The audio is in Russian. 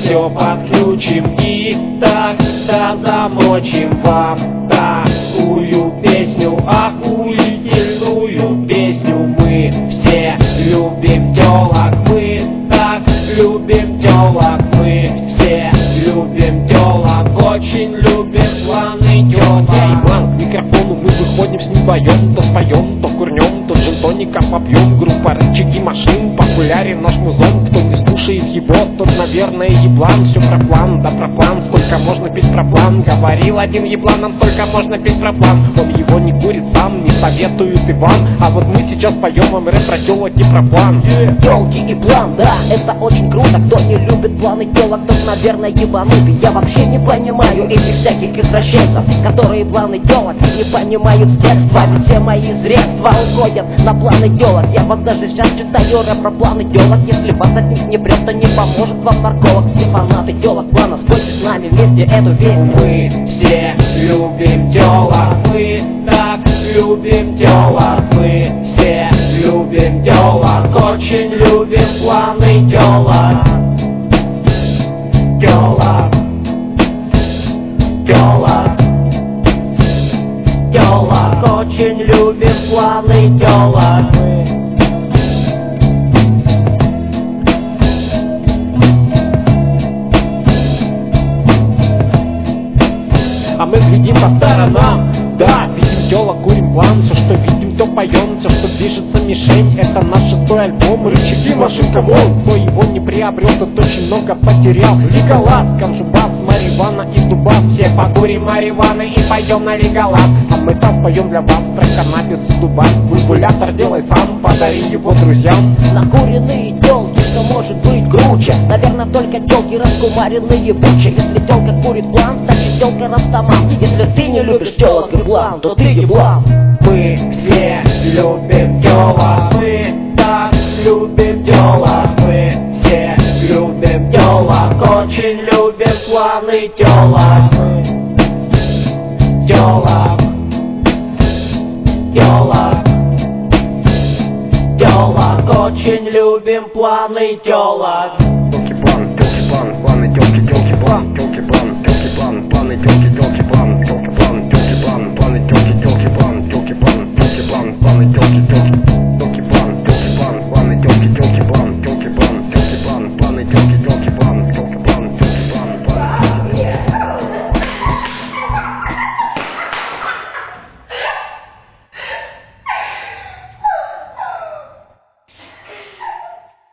все подключим и так-то замочим вам такую песню, охуительную песню. Мы все любим телок, мы так любим телок, мы все любим телок, очень любим планы телок. Я ебан к микрофону, мы выходим с ним вдвоем, то споем, то курнем, то джин-тоником попьем. Группа рычаги машин, популярен наш музон. Кто не слушает его, тот, наверное, еблан. Все про план, да про план, сколько можно пить про план. Говорил один еблан, нам сколько можно пить про план. Он его не курит сам, не советует и вам. А вот мы сейчас поем вам рэп про телок и про план. Телки и план, да, это очень круто. Кто не любит планы телок, тот, наверное, ебанутый. Я вообще не понимаю этих всяких извращенцев, которые планы телок не понимают с детства. Ведь все мои средства уходят на планы телок. Я вот даже сейчас читаю рэп про планы телок. Если вас от них не прет, то не поможет вам нарколог. Все фанаты телок плана, спойте с нами вместе эту песню. Мы все любим телок, мы так любим телок, мы все любим телок, очень любим планы телок. Телок, телок, телок, очень любим планы телок. А мы глядим по сторонам, да, видим телок, курим план. Все, что видим, то поем, все, что движется мишень. Это наш 6-й альбом, рычаги машин, камон. Кто его не приобрел, тот очень много потерял. Леголас, конжубас, марихуана и дубас. Все покурим марихуаны и пойдем на леголас. А мы там споем для вас про каннабис и дубас. Бульбулятор делай сам, подари его друзьям. Накуренные телки, что может быть круче? Наверное, только телки раскумаренные бучи. Если телка курит план, значит телка растаман. Если ты не любишь телок и план, то ты еблан. Мы все любим телок, мы так любим телок, мы все любим телок, очень любим планы телок. Телок, телок, телок, очень любим планы телок. Телки план, планы, телки, телки.